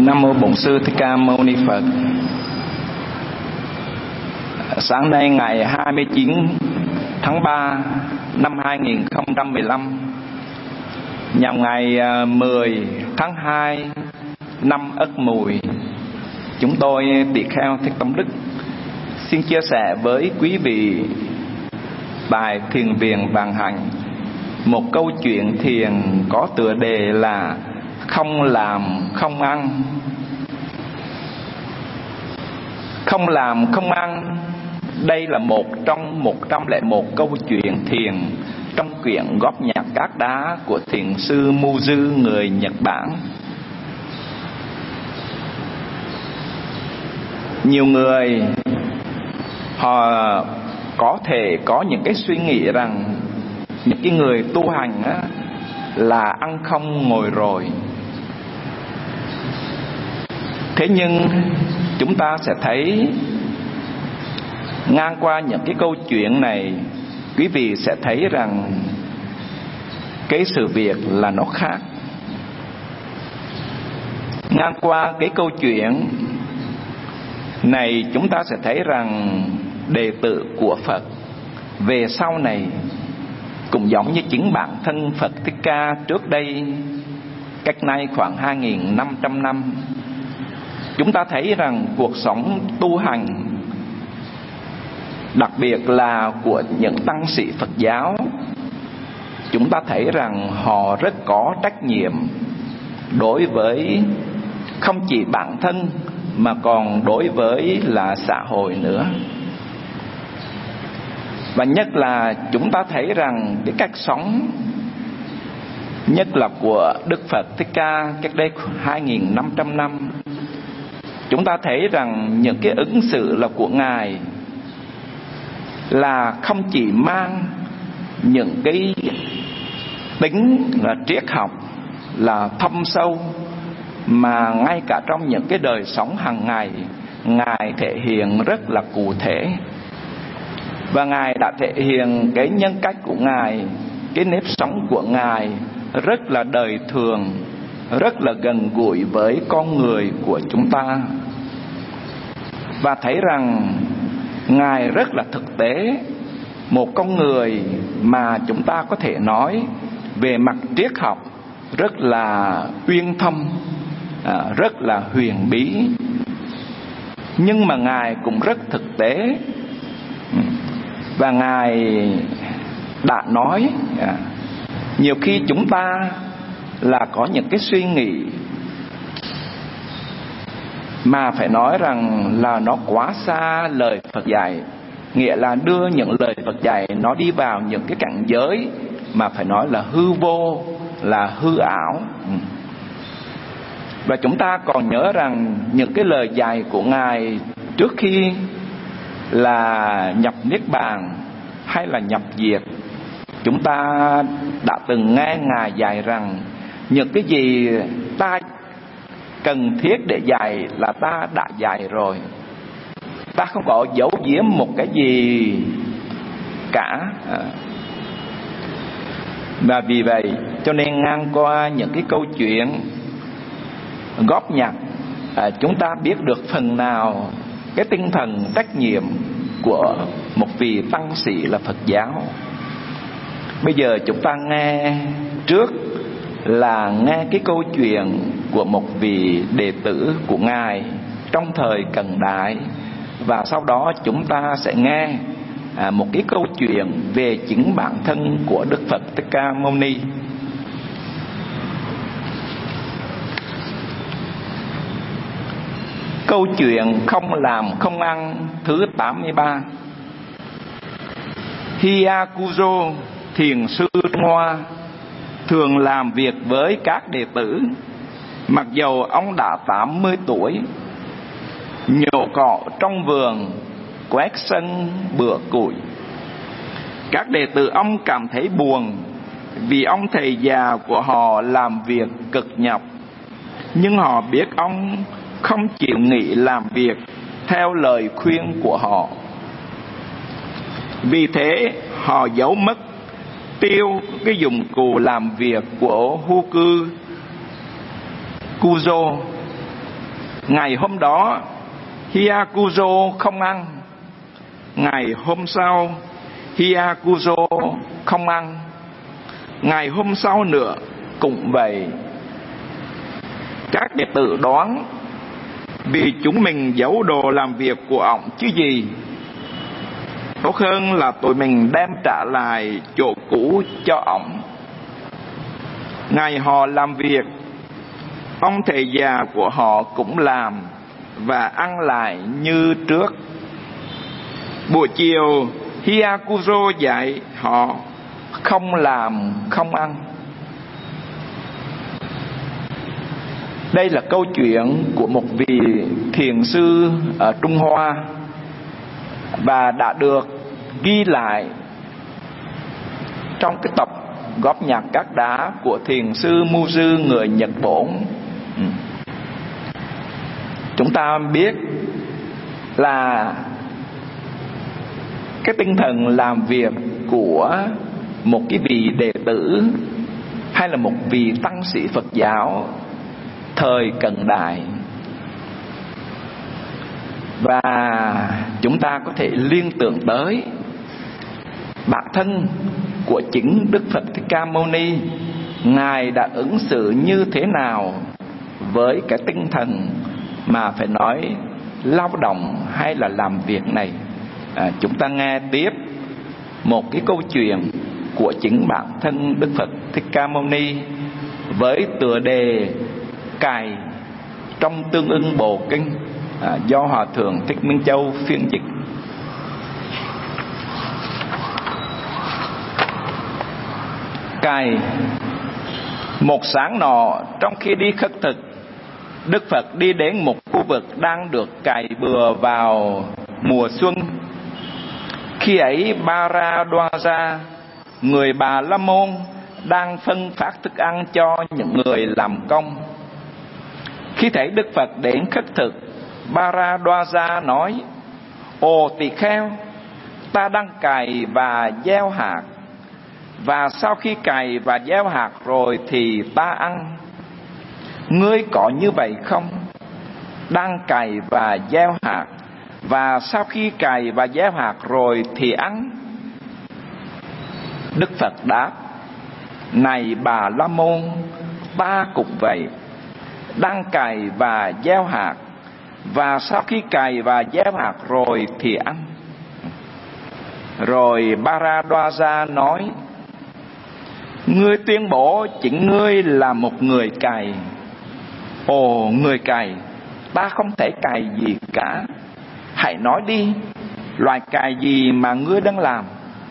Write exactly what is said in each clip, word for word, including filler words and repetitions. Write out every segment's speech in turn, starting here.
Nam mô Bổn Sư Thích Ca Mâu Ni Phật. Sáng nay ngày hai mươi chín tháng ba năm hai nghìn không trăm mười lăm, nhằm ngày mười tháng hai năm Ất Mùi, chúng tôi tỳ kheo Thích Tâm Đức xin chia sẻ với quý vị bài Thiền Viện Vạn Hạnh, một câu chuyện thiền có tựa đề là không làm không ăn. Không làm không ăn, đây là một trong một trăm lẻ một câu chuyện thiền trong quyển Góp Nhặt Cát Đá của thiền sư Muzhu người Nhật Bản. Nhiều người họ có thể có những cái suy nghĩ rằng những cái người tu hành á, là ăn không ngồi rồi. Thế nhưng chúng ta sẽ thấy ngang qua những cái câu chuyện này, quý vị sẽ thấy rằng cái sự việc là nó khác. Ngang qua cái câu chuyện này, chúng ta sẽ thấy rằng đệ tử của Phật về sau này cũng giống như chính bản thân Phật Thích Ca trước đây, cách nay khoảng hai nghìn năm trăm năm. Chúng ta thấy rằng cuộc sống tu hành, đặc biệt là của những tăng sĩ Phật giáo, chúng ta thấy rằng họ rất có trách nhiệm đối với không chỉ bản thân mà còn đối với là xã hội nữa. Và nhất là chúng ta thấy rằng cái cách sống, nhất là của Đức Phật Thích Ca cách đây hai nghìn năm trăm năm, chúng ta thấy rằng những cái ứng xử là của Ngài là không chỉ mang những cái tính là triết học là thâm sâu, mà ngay cả trong những cái đời sống hàng ngày, Ngài thể hiện rất là cụ thể. Và Ngài đã thể hiện cái nhân cách của Ngài, cái nếp sống của Ngài rất là đời thường, rất là gần gũi với con người của chúng ta. Và thấy rằng Ngài rất là thực tế, một con người mà chúng ta có thể nói về mặt triết học rất là uyên thâm, rất là huyền bí. Nhưng mà Ngài cũng rất thực tế. Và Ngài đã nói, nhiều khi chúng ta là có những cái suy nghĩ mà phải nói rằng là nó quá xa lời Phật dạy, nghĩa là đưa những lời Phật dạy nó đi vào những cái cảnh giới mà phải nói là hư vô, là hư ảo. Và chúng ta còn nhớ rằng những cái lời dạy của Ngài trước khi là nhập Niết Bàn hay là nhập diệt, chúng ta đã từng nghe Ngài dạy rằng những cái gì ta cần thiết để dạy là ta đã dạy rồi, ta không có giấu giếm một cái gì cả. Và vì vậy cho nên ngang qua những cái câu chuyện góp nhặt, chúng ta biết được phần nào cái tinh thần trách nhiệm của một vị tăng sĩ là Phật giáo. Bây giờ chúng ta nghe trước là nghe cái câu chuyện của một vị đệ tử của Ngài trong thời Cận Đại, và sau đó chúng ta sẽ nghe à, một cái câu chuyện về chính bản thân của Đức Phật Thích Ca Mâu Ni. Câu chuyện không làm không ăn thứ tám mươi ba. Hyakuzo, thiền sư Hoa, thường làm việc với các đệ tử. Mặc dầu ông đã tám mươi tuổi, nhổ cỏ trong vườn, quét sân, bừa củi. Các đệ tử ông cảm thấy buồn vì ông thầy già của họ làm việc cực nhọc, nhưng họ biết ông không chịu nghỉ làm việc theo lời khuyên của họ. Vì thế họ giấu mất tiêu cái dụng cụ làm việc của Hoku Kuzo Ngày hôm đó Hyakuzo không ăn, ngày hôm sau Hyakuzo không ăn, ngày hôm sau nữa cũng vậy. Các đệ tử đoán vì chúng mình giấu đồ làm việc của ổng chứ gì, tốt hơn là tụi mình đem trả lại chỗ cũ cho ổng. Ngày họ làm việc, ông thầy già của họ cũng làm và ăn lại như trước. Buổi chiều Hyakuzo dạy họ không làm không ăn. Đây là câu chuyện của một vị thiền sư ở Trung Hoa và đã được ghi lại trong cái tập góp nhạc các đá của thiền sư Muzu người Nhật Bản. Chúng ta biết là cái tinh thần làm việc của một cái vị đệ tử hay là một vị tăng sĩ Phật giáo thời cận đại, và chúng ta có thể liên tưởng tới bản thân của chính Đức Phật Thích Ca Mâu Ni. Ngài đã ứng xử như thế nào với cái tinh thần mà phải nói lao động hay là làm việc này? à, Chúng ta nghe tiếp một cái câu chuyện của chính bản thân Đức Phật Thích Ca Mâu Ni với tựa đề Cày trong Tương Ưng Bộ Kinh, à, do Hòa Thượng Thích Minh Châu phiên dịch. Cày. Một sáng nọ, trong khi đi khất thực, Đức Phật đi đến một khu vực đang được cày bừa vào mùa xuân. Khi ấy Baradwaja, người Bà La Môn, đang phân phát thức ăn cho những người làm công. Khi thấy Đức Phật đến khất thực, Baradwaja nói: Ồ tỳ kheo, ta đang cày và gieo hạt, và sau khi cày và gieo hạt rồi thì ta ăn. Ngươi có như vậy không? Đang cày và gieo hạt, và sau khi cày và gieo hạt rồi thì ăn. Đức Phật đáp: Này Bà La Môn, ta cũng vậy, đang cày và gieo hạt, và sau khi cày và gieo hạt rồi thì ăn. Rồi Baradwaja nói: Ngươi tuyên bố chính ngươi là một người cày. Ồ người cày, ta không thể cày gì cả. Hãy nói đi, loại cày gì mà ngươi đang làm?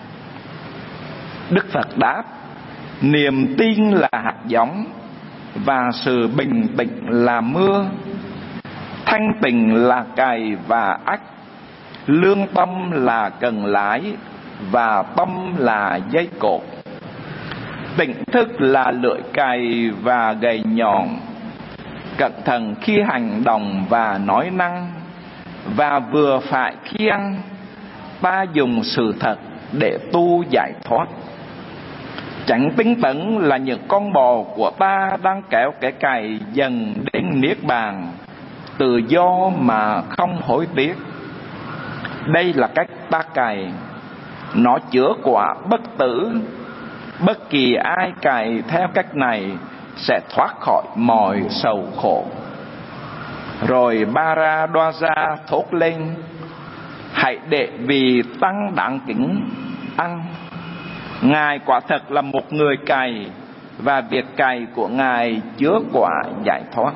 Đức Phật đáp: Niềm tin là hạt giống, và sự bình tĩnh là mưa. Thanh tịnh là cày và ách. Lương tâm là cần lái, và tâm là dây cột. Tỉnh thức là lưỡi cày và gậy nhọn. Cẩn thận khi hành động và nói năng, và vừa phải khi ăn. Ta dùng sự thật để tu giải thoát. Chẳng tinh tấn là những con bò của ta đang kéo cái cày dần đến niết bàn, tự do mà không hối tiếc. Đây là cách ta cày, nó chứa quả bất tử. Bất kỳ ai cày theo cách này sẽ thoát khỏi mọi sầu khổ. Rồi Baradwaja thốt lên: Hãy để vì tăng đáng kính ăn. Ngài quả thật là một người cày, và việc cày của Ngài chứa quả giải thoát.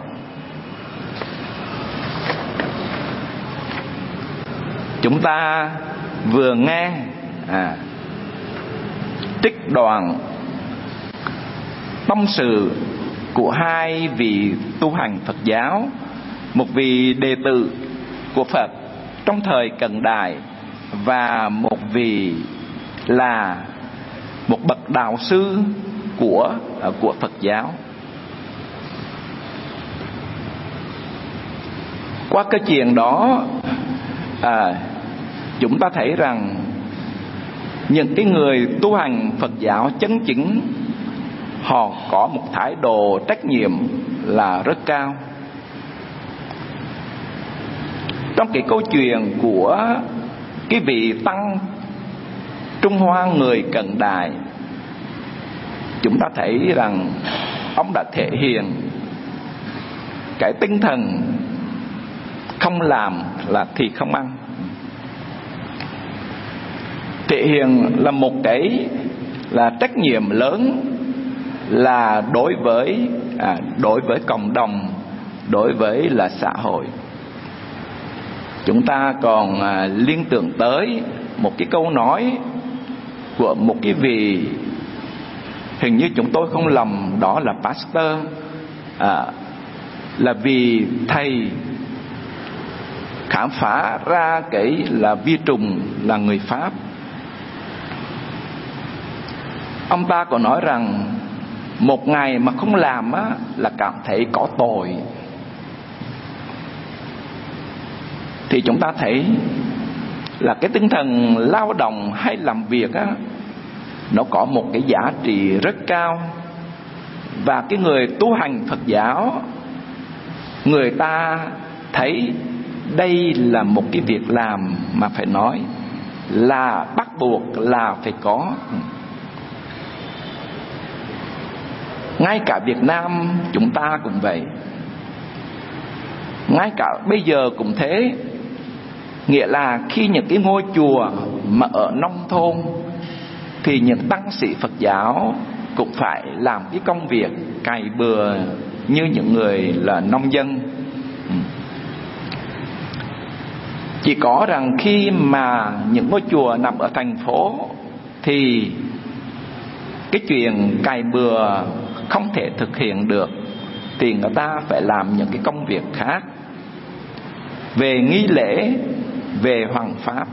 Chúng ta vừa nghe à, trích đoạn tâm sự của hai vị tu hành Phật giáo, một vị đệ tử của Phật trong thời cận đại, và một vị là một bậc đạo sư của của Phật giáo. Qua cái chuyện đó, à, chúng ta thấy rằng những cái người tu hành Phật giáo chân chính, họ có một thái độ trách nhiệm là rất cao. Trong cái câu chuyện của cái vị tăng Trung Hoa người cận đại, chúng ta thấy rằng ông đã thể hiện cái tinh thần không làm là thì không ăn, thể hiện là một cái là trách nhiệm lớn, là đối với à, đối với cộng đồng, đối với là xã hội. Chúng ta còn à, liên tưởng tới một cái câu nói của một cái vị, hình như chúng tôi không lầm đó là Pasteur, à, là vì thầy khám phá ra cái là vi trùng là người Pháp. Ông ta có nói rằng một ngày mà không làm á, là cảm thấy có tội. Thì chúng ta thấy là cái tinh thần lao động hay làm việc á, nó có một cái giá trị rất cao. Và cái người tu hành Phật giáo, người ta thấy đây là một cái việc làm mà phải nói là bắt buộc là phải có. Ngay cả Việt Nam chúng ta cũng vậy, ngay cả bây giờ cũng thế. Nghĩa là khi những cái ngôi chùa mà ở nông thôn thì những tăng sĩ Phật giáo cũng phải làm cái công việc cày bừa như những người là nông dân. Chỉ có rằng khi mà những ngôi chùa nằm ở thành phố thì cái chuyện cày bừa không thể thực hiện được, thì người ta phải làm những cái công việc khác về nghi lễ, về hoằng pháp.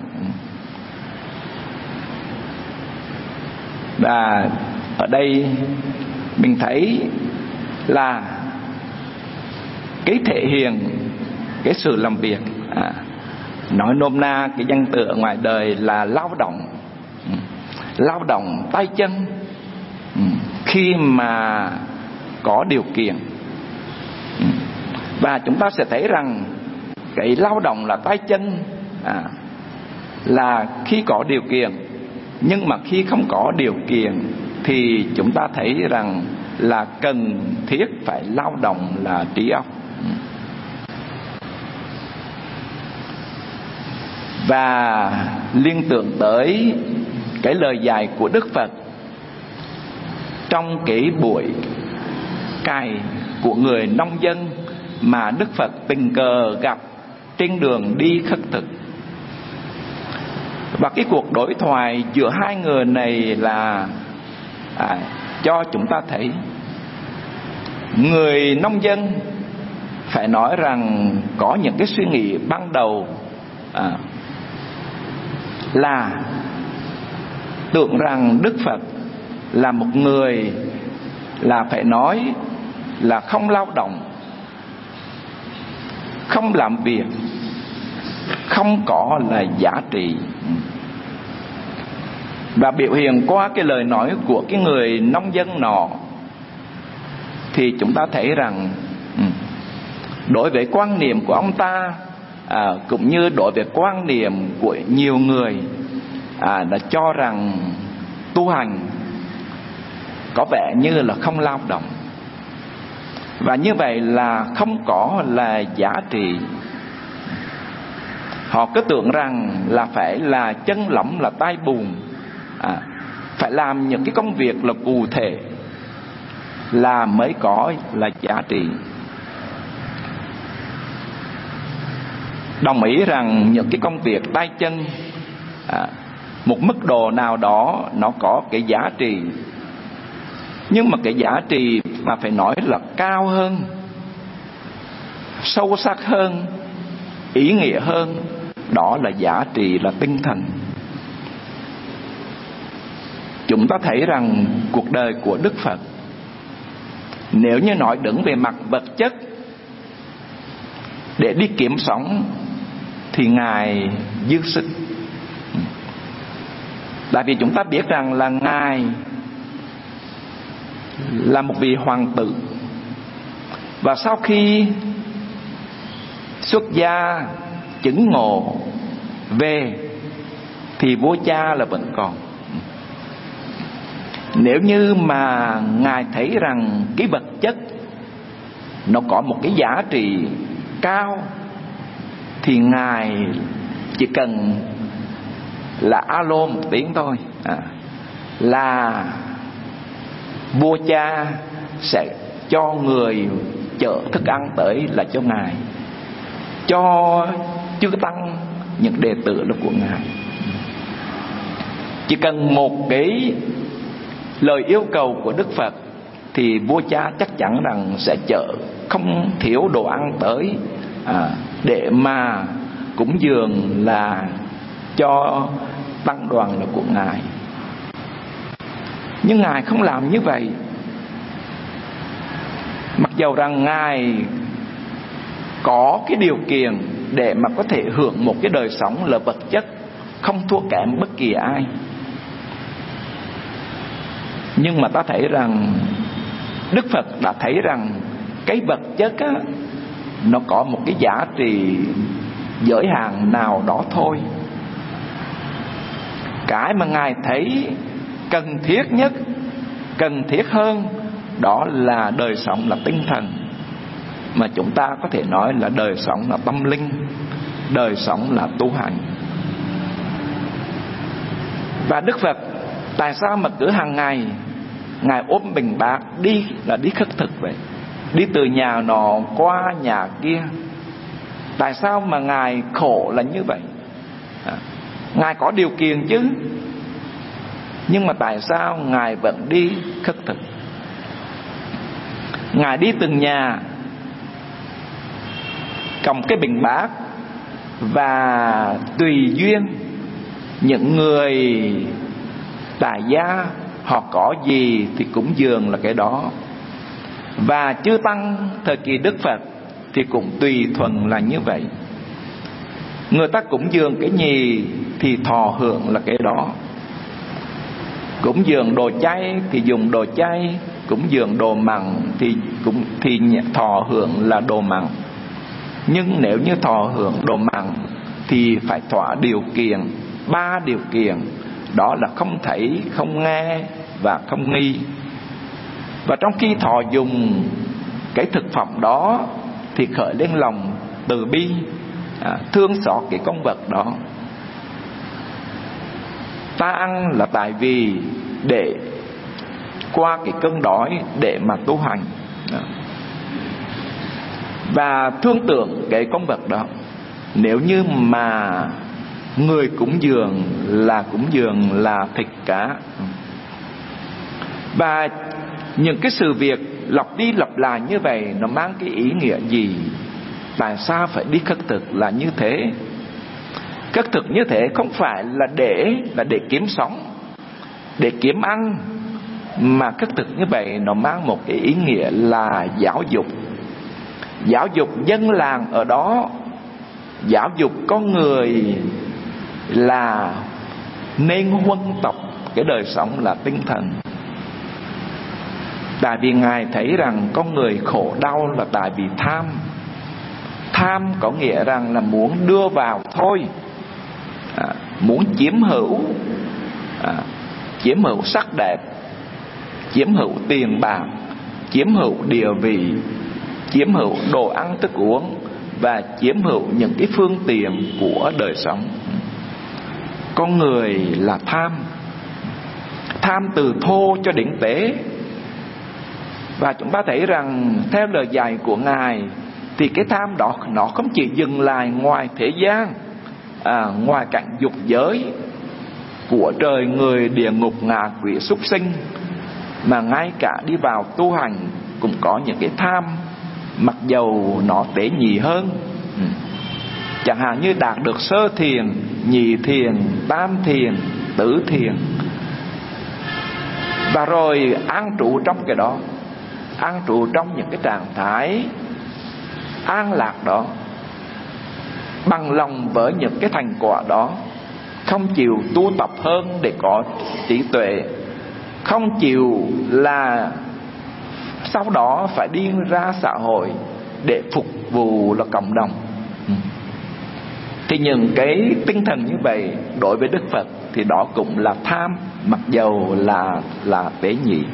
Và ở đây mình thấy là cái thể hiện cái sự làm việc, à, nói nôm na cái danh từ ở ngoài đời là lao động, lao động tay chân khi mà có điều kiện. Và chúng ta sẽ thấy rằng cái lao động là tay chân à, là khi có điều kiện. Nhưng mà khi không có điều kiện thì chúng ta thấy rằng là cần thiết phải lao động là trí óc. Và liên tưởng tới cái lời dạy của Đức Phật trong cái buổi cày của người nông dân mà Đức Phật tình cờ gặp trên đường đi khất thực. Và cái cuộc đối thoại giữa hai người này là à, cho chúng ta thấy người nông dân phải nói rằng có những cái suy nghĩ ban đầu à, là tưởng rằng Đức Phật là một người là phải nói là không lao động, không làm việc, không có là giá trị. Và biểu hiện qua cái lời nói của cái người nông dân nọ thì chúng ta thấy rằng đối với quan niệm của ông ta à, cũng như đối với quan niệm của nhiều người à, đã cho rằng tu hành có vẻ như là không lao động, và như vậy là không có là giá trị. Họ cứ tưởng rằng là phải là chân lỏng là tay bùn, à, phải làm những cái công việc là cụ thể là mới có là giá trị. Đồng ý rằng những cái công việc tay chân à, một mức độ nào đó nó có cái giá trị, nhưng mà cái giá trị mà phải nói là cao hơn, sâu sắc hơn, ý nghĩa hơn, đó là giá trị là tinh thần. Chúng ta thấy rằng cuộc đời của Đức Phật, nếu như nói đứng về mặt vật chất để đi kiếm sống thì Ngài dư sức. Tại vì chúng ta biết rằng là Ngài là một vị hoàng tử, và sau khi xuất gia chứng ngộ về thì vua cha là vẫn còn. Nếu như mà Ngài thấy rằng cái vật chất nó có một cái giá trị cao thì Ngài chỉ cần là alo một tiếng thôi, à, là vua cha sẽ cho người chở thức ăn tới là cho Ngài, cho chư tăng những đệ tử là của Ngài. Chỉ cần một cái lời yêu cầu của Đức Phật thì vua cha chắc chắn rằng sẽ chở không thiếu đồ ăn tới, à, để mà cúng dường là cho tăng đoàn là của Ngài. Nhưng Ngài không làm như vậy. Mặc dầu rằng Ngài có cái điều kiện để mà có thể hưởng một cái đời sống là vật chất không thua kém bất kỳ ai, nhưng mà ta thấy rằng Đức Phật đã thấy rằng cái vật chất á, nó có một cái giá trị giới hạn nào đó thôi. Cái mà Ngài thấy cần thiết nhất, cần thiết hơn, đó là đời sống là tinh thần, mà chúng ta có thể nói là đời sống là tâm linh, đời sống là tu hành. Và Đức Phật tại sao mà cứ hàng ngày Ngài ôm bình bát đi là đi khất thực vậy, đi từ nhà nọ qua nhà kia? Tại sao mà Ngài khổ là như vậy? à, Ngài có điều kiện chứ, nhưng mà tại sao Ngài vẫn đi khất thực? Ngài đi từng nhà cầm cái bình bát, và tùy duyên những người tại gia họ có gì thì cúng dường là cái đó. Và chư tăng thời kỳ Đức Phật thì cũng tùy thuận là như vậy. Người ta cúng dường cái gì thì thọ hưởng là cái đó. Cúng dường đồ chay thì dùng đồ chay, cúng dường đồ mặn thì cũng thì thọ hưởng là đồ mặn. Nhưng nếu như thọ hưởng đồ mặn thì phải thỏa điều kiện, ba điều kiện, đó là không thấy, không nghe và không nghi. Và trong khi thọ dùng cái thực phẩm đó thì khởi lên lòng từ bi, à, thương xót cái con vật đó. Ta ăn là tại vì để qua cái cơn đói để mà tu hành, và thương tưởng cái con vật đó. Nếu như mà người cúng dường là cúng dường là thịt cá. Và những cái sự việc lặp đi lặp lại như vậy nó mang cái ý nghĩa gì? Tại sao phải đi khất thực là như thế? Khất thực như thế không phải là để là để kiếm sống, để kiếm ăn, mà khất thực như vậy nó mang một cái ý nghĩa là giáo dục. Giáo dục dân làng ở đó, giáo dục con người là nên huân tập cái đời sống là tinh thần. Tại vì Ngài thấy rằng con người khổ đau là tại vì tham. Tham có nghĩa rằng là muốn đưa vào thôi, à, muốn chiếm hữu, à, chiếm hữu sắc đẹp, chiếm hữu tiền bạc, chiếm hữu địa vị, chiếm hữu đồ ăn thức uống, và chiếm hữu những cái phương tiện của đời sống. Con người là tham, tham từ thô cho đến tế. Và chúng ta thấy rằng theo lời dạy của Ngài thì cái tham đó nó không chỉ dừng lại ngoài thế gian, à, ngoài cảnh dục giới của trời người, địa ngục, ngạ quỷ, súc sinh, mà ngay cả đi vào tu hành cũng có những cái tham, mặc dầu nó tế nhị hơn. ừ. Chẳng hạn như đạt được sơ thiền, nhị thiền, tam thiền, tứ thiền, và rồi an trụ trong cái đó, an trụ trong những cái trạng thái an lạc đó, bằng lòng với những cái thành quả đó, không chịu tu tập hơn để có trí tuệ, không chịu là sau đó phải đi ra xã hội để phục vụ là cộng đồng. Thì những cái tinh thần như vậy đối với Đức Phật thì đó cũng là tham, mặc dầu là là tế nhị.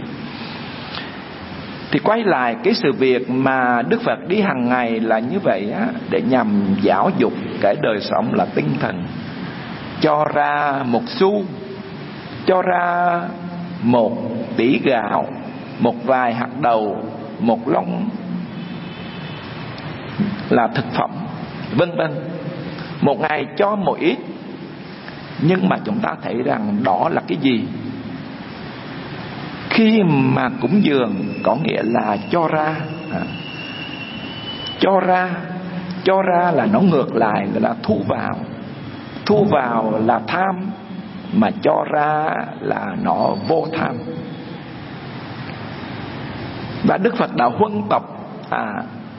Thì quay lại cái sự việc mà Đức Phật đi hàng ngày là như vậy á, để nhằm giáo dục cái đời sống là tinh thần. Cho ra một xu, cho ra một tỷ gạo, một vài hạt đậu, một lông là thực phẩm, vân vân. Một ngày cho một ít. Nhưng mà chúng ta thấy rằng đó là cái gì? Khi mà cúng dường có nghĩa là cho ra, à, cho ra, cho ra là nó ngược lại là thu vào. Thu vào là tham, mà cho ra là nó vô tham. Và Đức Phật đã huân tập à,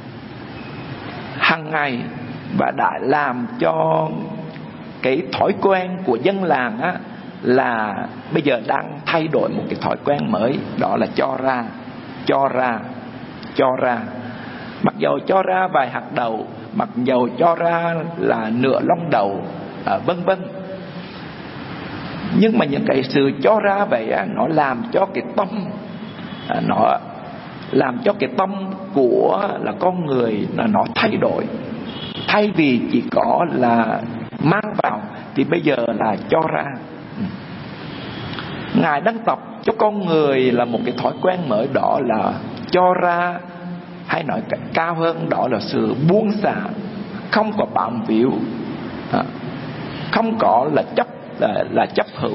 hàng ngày, và đã làm cho cái thói quen của dân làng á, là bây giờ đang thay đổi một cái thói quen mới. Đó là cho ra, cho ra, cho ra. Mặc dầu cho ra vài hạt đậu, mặc dầu cho ra là nửa lông đậu, à, vân vân. Nhưng mà những cái sự cho ra vậy á, nó làm cho cái tâm à, nó làm cho cái tâm của là con người là nó thay đổi. Thay vì chỉ có là mang vào thì bây giờ là cho ra. Ngài đang tập cho con người là một cái thói quen mới, đó là cho ra, hay nói cao hơn đó là sự buông xả, không có bám víu, không có là chấp là, là chấp hữu.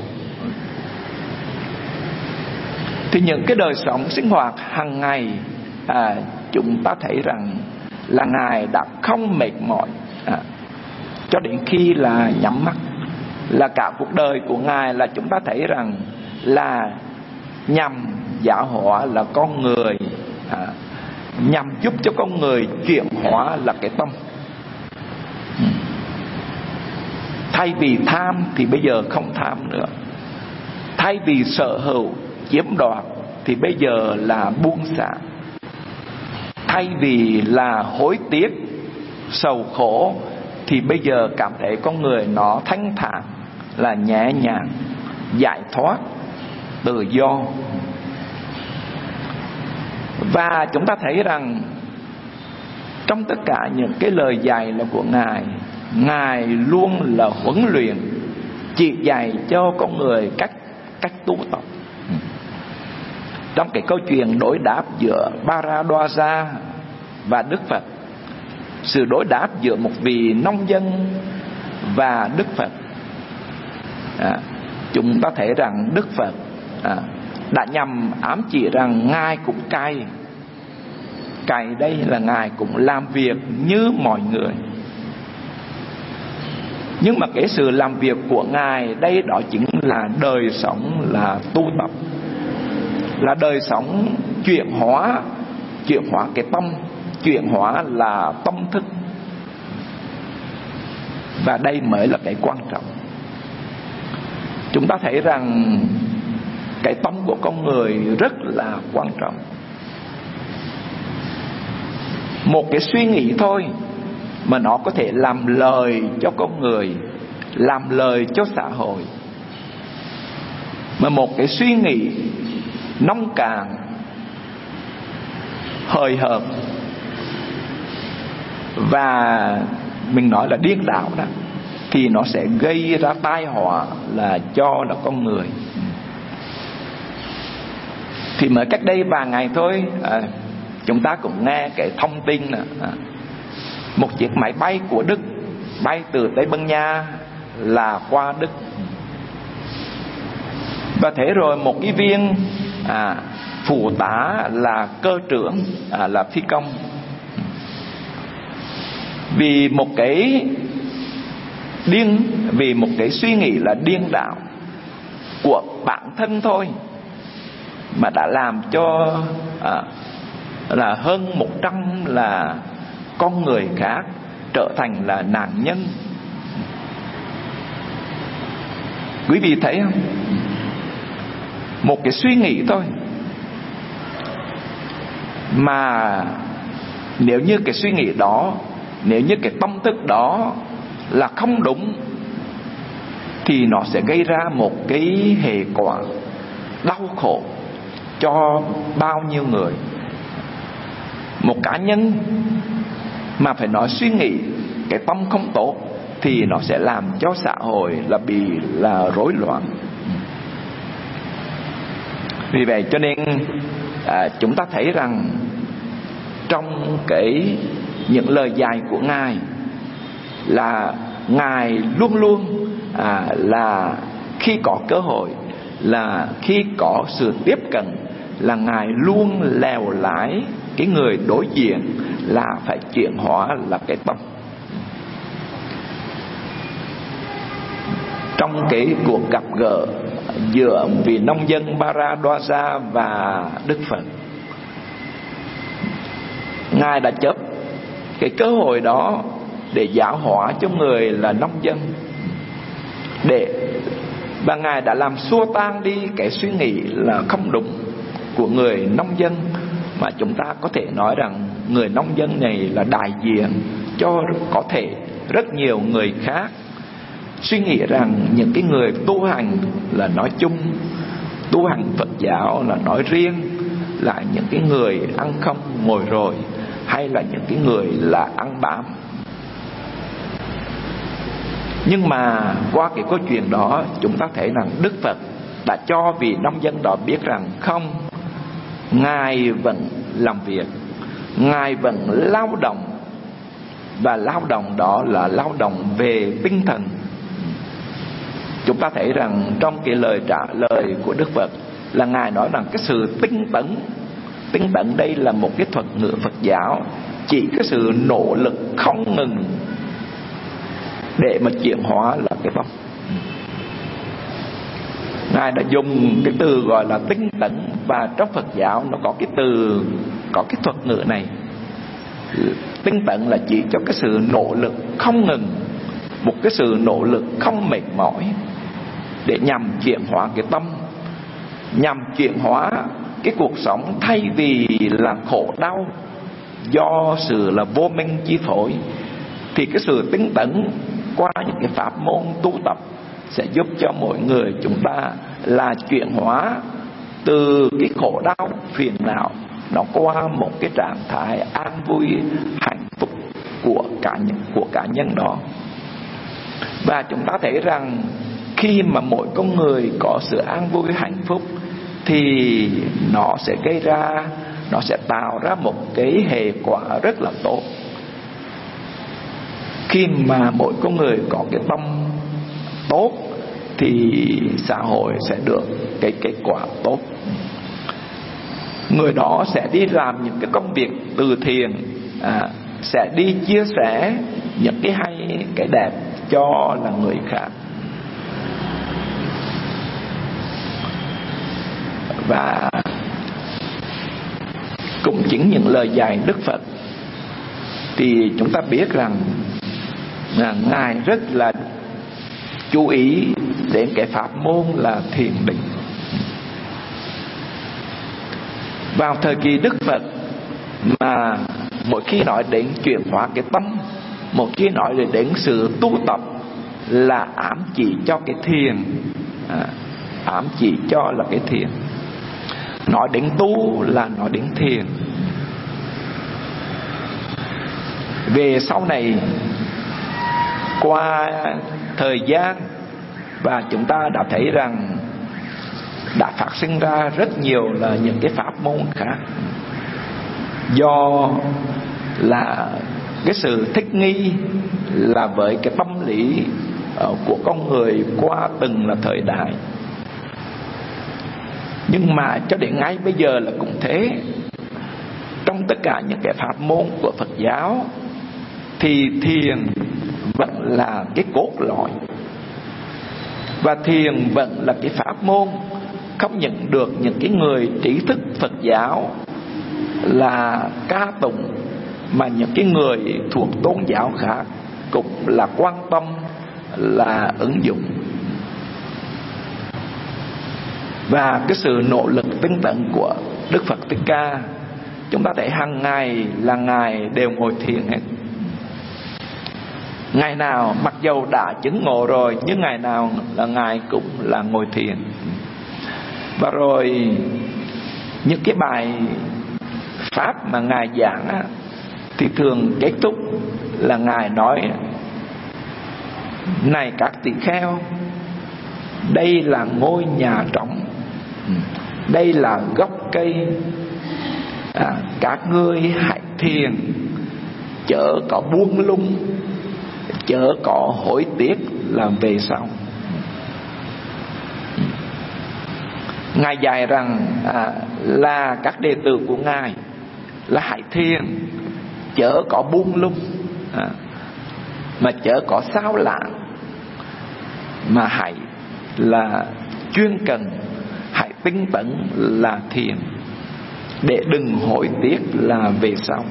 Thì những cái đời sống sinh hoạt hàng ngày à, chúng ta thấy rằng là Ngài đã không mệt mỏi à, cho đến khi là nhắm mắt. Là cả cuộc đời của Ngài là chúng ta thấy rằng là nhằm giáo hóa là con người, à, nhằm giúp cho con người chuyển hóa là cái tâm. Thay vì tham thì bây giờ không tham nữa. Thay vì sở hữu chiếm đoạt thì bây giờ là buông xả. Thay vì là hối tiếc sầu khổ thì bây giờ cảm thấy con người nó thanh thản, là nhẹ nhàng, giải thoát, tự do. Và chúng ta thấy rằng trong tất cả những cái lời dạy là của Ngài, Ngài luôn là huấn luyện, chỉ dạy cho con người cách cách tu tập. Trong cái câu chuyện đối đáp giữa Bharadwaja và Đức Phật, sự đối đáp giữa một vị nông dân và Đức Phật, à, chúng ta thấy rằng Đức Phật à, đã nhằm ám chỉ rằng Ngài cũng cày. Cày đây là Ngài cũng làm việc như mọi người. Nhưng mà cái sự làm việc của Ngài đây đó chính là đời sống là tu tập, là đời sống chuyển hóa, chuyển hóa cái tâm, chuyển hóa là tâm thức. Và đây mới là cái quan trọng. Chúng ta thấy rằng cái tâm của con người rất là quan trọng. Một cái suy nghĩ thôi mà nó có thể làm lời cho con người, làm lời cho xã hội. Mà một cái suy nghĩ nông cạn, hời hợt và mình nói là điên đảo đó, thì nó sẽ gây ra tai họa là cho là con người. Thì mới cách đây vài ngày thôi à, chúng ta cũng nghe cái thông tin là à, một chiếc máy bay của Đức bay từ Tây Ban Nha là qua Đức. Và thế rồi một cái viên à, phụ tá là cơ trưởng à, là phi công, vì một cái điên vì một cái suy nghĩ là điên đảo của bản thân thôi mà đã làm cho à, là hơn một trăm là con người khác trở thành là nạn nhân. Quý vị thấy không? Một cái suy nghĩ thôi mà nếu như cái suy nghĩ đó, nếu như cái tâm thức đó là không đúng thì nó sẽ gây ra một cái hệ quả đau khổ cho bao nhiêu người. Một cá nhân mà phải nói suy nghĩ cái tâm không tốt thì nó sẽ làm cho xã hội là bị là rối loạn. Vì vậy cho nên à, chúng ta thấy rằng trong cái những lời dạy của Ngài là Ngài luôn luôn à, là khi có cơ hội, là khi có sự tiếp cận, là Ngài luôn lèo lái cái người đối diện là phải chuyển hóa là cái tâm. Trong cái cuộc gặp gỡ giữa vị nông dân Bharadwaja và Đức Phật, Ngài đã chấp cái cơ hội đó để giáo hóa cho người là nông dân, để và Ngài đã làm xua tan đi cái suy nghĩ là không đúng của người nông dân. Mà chúng ta có thể nói rằng người nông dân này là đại diện cho có thể rất nhiều người khác suy nghĩ rằng những cái người tu hành là nói chung, tu hành Phật giáo là nói riêng, là những cái người ăn không ngồi rồi, hay là những cái người là ăn bám. Nhưng mà qua cái câu chuyện đó, chúng ta thấy rằng Đức Phật đã cho vị nông dân đó biết rằng không, Ngài vẫn làm việc, Ngài vẫn lao động, và lao động đó là lao động về tinh thần. Chúng ta thấy rằng trong cái lời trả lời của Đức Phật là Ngài nói rằng cái sự tinh tấn, tinh tấn đây là một cái thuật ngữ Phật giáo, chỉ cái sự nỗ lực không ngừng để mà chuyển hóa là cái tâm. Ngài đã dùng cái từ gọi là tinh tấn, và trong Phật giáo nó có cái từ, có cái thuật ngữ này. Tinh tấn là chỉ cho cái sự nỗ lực không ngừng, một cái sự nỗ lực không mệt mỏi để nhằm chuyển hóa cái tâm, nhằm chuyển hóa cái cuộc sống, thay vì là khổ đau do sự là vô minh chi phối. Thì cái sự tinh tấn qua những cái pháp môn tu tập sẽ giúp cho mỗi người chúng ta là chuyển hóa từ cái khổ đau phiền não nó qua một cái trạng thái an vui hạnh phúc của cá nhân, của cá nhân đó. Và chúng ta thấy rằng khi mà mỗi con người có sự an vui hạnh phúc thì nó sẽ gây ra, nó sẽ tạo ra một cái hệ quả rất là tốt. Khi mà mỗi con người có cái tâm tốt thì xã hội sẽ được cái kết quả tốt. Người đó sẽ đi làm những cái công việc từ thiện, à, sẽ đi chia sẻ những cái hay, cái đẹp cho là người khác. Và cũng chính những lời dạy Đức Phật thì chúng ta biết rằng là Ngài rất là chú ý đến cái pháp môn là thiền định. Vào thời kỳ Đức Phật mà mỗi khi nói đến chuyển hóa cái tâm, một khi nói đến sự tu tập là ám chỉ cho cái thiền, à, ám chỉ cho là cái thiền. Nói đến tu là nói đến thiền. Về sau này, qua thời gian, và chúng ta đã thấy rằng đã phát sinh ra rất nhiều là những cái pháp môn khác, do là cái sự thích nghi là với cái tâm lý của con người qua từng là thời đại. Nhưng mà cho đến ngay bây giờ là cũng thế. Trong tất cả những cái pháp môn của Phật giáo thì thiền vẫn là cái cốt lõi, và thiền vẫn là cái pháp môn không nhận được những cái người trí thức Phật giáo là ca tụng, mà những cái người thuộc tôn giáo khác cũng là quan tâm là ứng dụng. Và cái sự nỗ lực tinh tấn của Đức Phật Thích Ca, chúng ta thấy hàng ngày là Ngài đều ngồi thiền hết. Ngày nào mặc dầu đã chứng ngộ rồi, nhưng ngày nào là Ngài cũng là ngồi thiền. Và rồi những cái bài pháp mà Ngài giảng á, thì thường kết thúc là Ngài nói: này các tỳ kheo, đây là ngôi nhà trống, đây là gốc cây, à, các ngươi hãy thiền, chớ có buông lung, chớ có hối tiếc làm về sau. Ngài dạy rằng à, là các đệ tử của Ngài là hãy thiền, chớ có buông lung, à, mà chớ có sao lãng, mà hãy là chuyên cần, hãy tinh tấn là thiền, để đừng hối tiếc là về sau.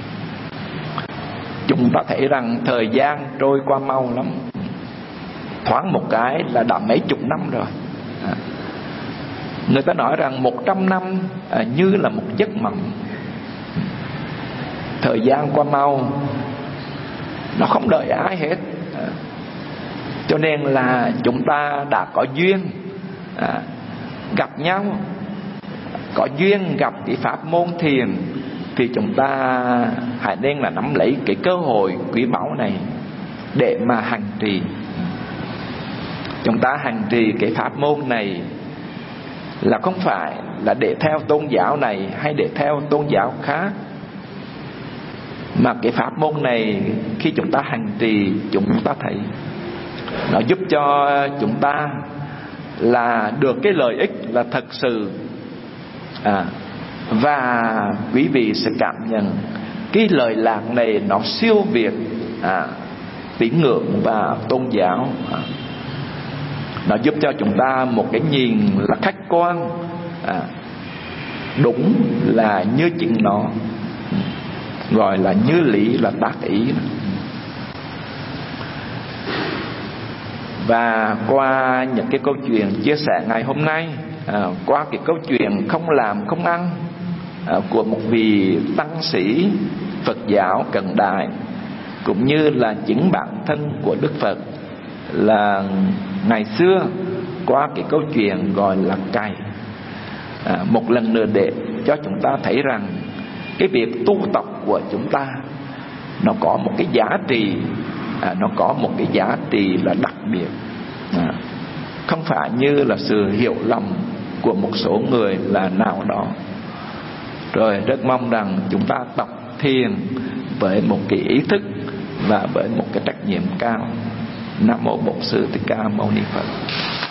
Chúng ta thấy rằng thời gian trôi qua mau lắm, thoáng một cái là đã mấy chục năm rồi. à, Người ta nói rằng một trăm năm à, như là một giấc mộng. Thời gian qua mau, nó không đợi ai hết. à, Cho nên là chúng ta đã có duyên à, gặp nhau, có duyên gặp cái pháp môn thiền, thì chúng ta hãy nên là nắm lấy cái cơ hội quý báu này để mà hành trì. Chúng ta hành trì cái pháp môn này là không phải là để theo tôn giáo này hay để theo tôn giáo khác, mà cái pháp môn này khi chúng ta hành trì, chúng ta thấy nó giúp cho chúng ta là được cái lợi ích là thật sự. à, Và quý vị sẽ cảm nhận cái lời lạc này nó siêu việt à, tín ngưỡng và tôn giáo. à, Nó giúp cho chúng ta một cái nhìn là khách quan, à, đúng là như chính nó, gọi là như lý là tác ý. Và qua những cái câu chuyện chia sẻ ngày hôm nay, à, qua cái câu chuyện không làm không ăn à, của một vị tăng sĩ Phật giáo cận đại, cũng như là chính bản thân của Đức Phật, là ngày xưa qua cái câu chuyện gọi là cày, à, một lần nữa để cho chúng ta thấy rằng cái việc tu tập của chúng ta nó có một cái giá trị, à, nó có một cái giá trị là đặc biệt, à, không phải như là sự hiểu lầm của một số người là nào đó. Rồi rất mong rằng chúng ta tập thiền với một cái ý thức và với một cái trách nhiệm cao. Nam mô Bổn Sư Thích Ca Mâu Ni Phật.